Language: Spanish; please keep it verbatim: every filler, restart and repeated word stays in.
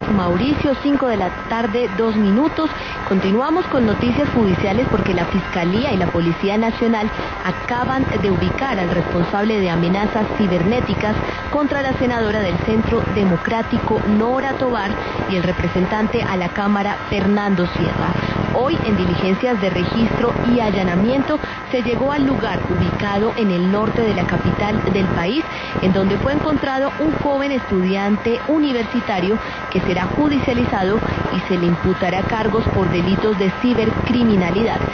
Mauricio, cinco de la tarde, dos minutos. Continuamos con noticias judiciales porque la Fiscalía y la Policía Nacional acaban de ubicar al responsable de amenazas cibernéticas contra la senadora del Centro Democrático, Nora Tovar, y el representante a la Cámara, Fernando Sierra. Hoy, en diligencias de registro y allanamiento, se llegó al lugar ubicado en el norte de la capital del país, en donde fue encontrado un joven estudiante universitario que será judicializado y se le imputará cargos por delitos de cibercriminalidad.